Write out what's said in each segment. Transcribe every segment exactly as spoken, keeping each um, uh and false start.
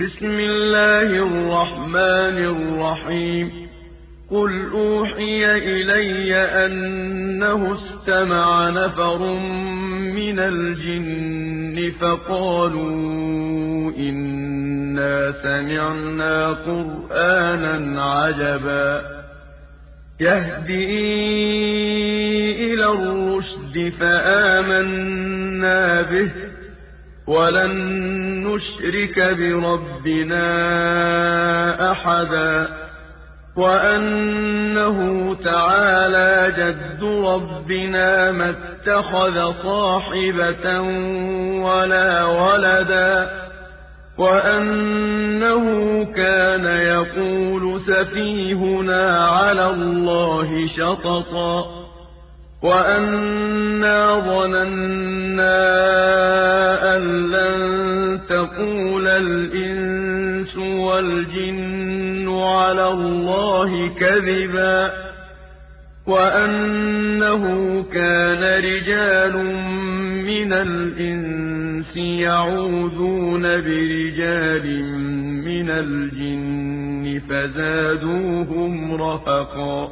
بسم الله الرحمن الرحيم قل أوحي إلي أنه استمع نفر من الجن فقالوا إنا سمعنا قرآنا عجبا يهدي إلى الرشد فآمنا به ولن نشرك بربنا أحدا وأنه تعالى جد ربنا ما اتخذ صاحبة ولا ولدا وأنه كان يقول سفيهنا على الله شططا وأنا ظننا أن لن تقول الإنس والجن على الله كذبا وأنه كان رجال من الإنس يعوذون برجال من الجن فزادوهم رهقا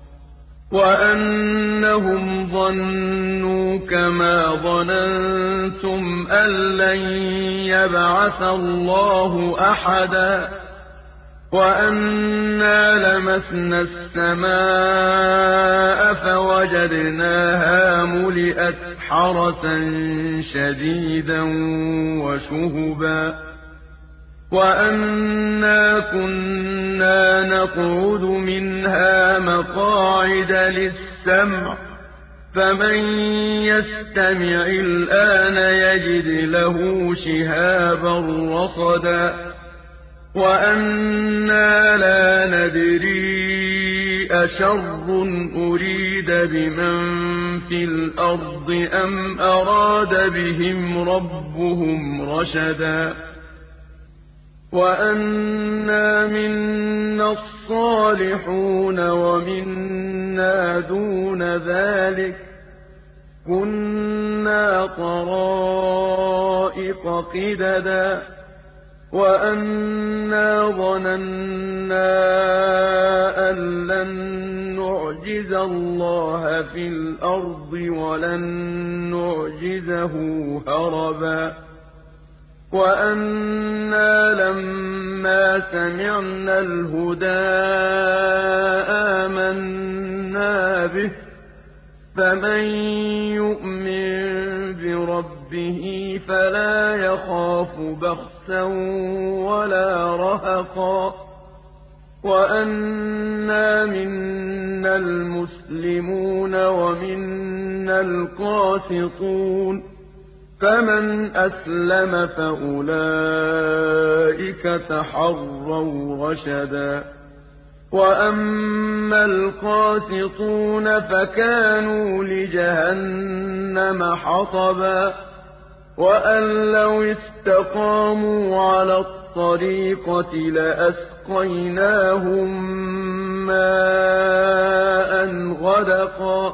وأنهم ظنوا كما ظننتم أن لن يبعث الله أحدا وأنا لمسنا السماء فوجدناها ملئت حرسا شديدا وشهبا وأنا كنا نقعد منها مقاعد للسمع فمن يستمع الآن يجد له شهابا رصدا وأنا لا ندري أشر أريد بمن في الأرض أم أراد بهم ربهم رشدا وأنا منا الصالحون ومنا دون ذلك كنا طرائق قددا وأنا ظننا أن لن نعجز الله في الأرض ولن نعجزه هربا وأنا لما سمعنا الهدى آمنا به فمن يؤمن بربه فلا يخاف بخسا ولا رهقا وأنا منا المسلمون ومنا القاسطون فمن أسلم فأولئك تحروا رشدا وأما القاسطون فكانوا لجهنم حطبا وأن لو استقاموا على الطريقة لأسقيناهم ماء غدقا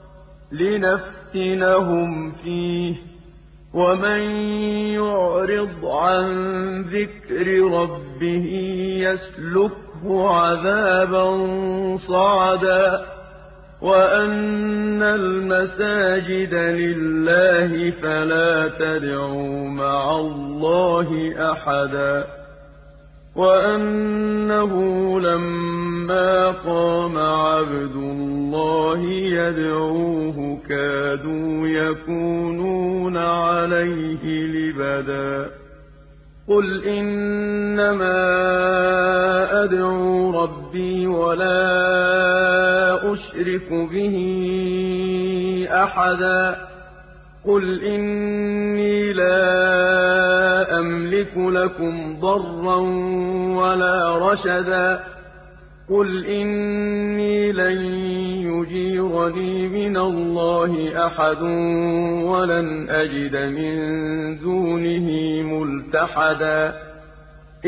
لنفتنهم فيه ومن يعرض عن ذكر ربه يسلكه عذابا صعدا وأن المساجد لله فلا تدعوا مع الله أحدا وأنه لما قام عبد الله يدعوه كادوا يكونون عليه لبدا قل إنما أدعو ربي ولا أشرك به أحدا قل إني لا أملك لكم ضرا ولا رشدا قل إني لن يجيرني من الله أحد ولن أجد من دونه ملتحدا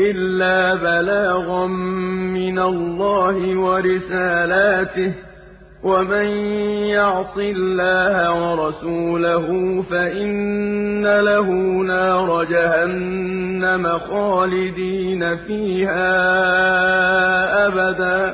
إلا بلاغا من الله ورسالاته ومن يعص الله ورسوله فإن له نار جهنم خالدين فيها أبدا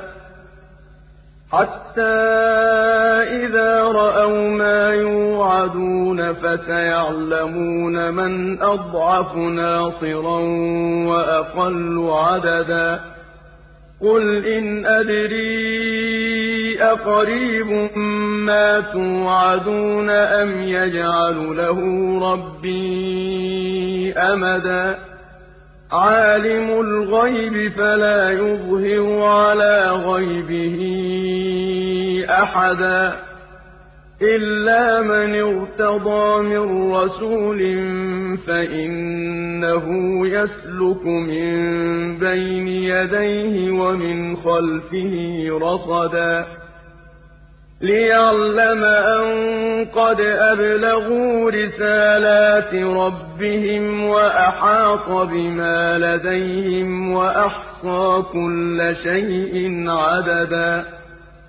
حتى إذا رأوا ما يوعدون فسيعلمون من أضعف ناصرا وأقل عددا قل إن أدري أقريب ما توعدون أم يجعل له ربي أمدا عالم الغيب فلا يظهر على غيبه أحدا إلا من ارتضى من رسول فإنه يسلك من بين يديه ومن خلفه رصدا ليعلم أن قد أبلغوا رسالات ربهم وأحاط بما لديهم وأحصى كل شيء عددا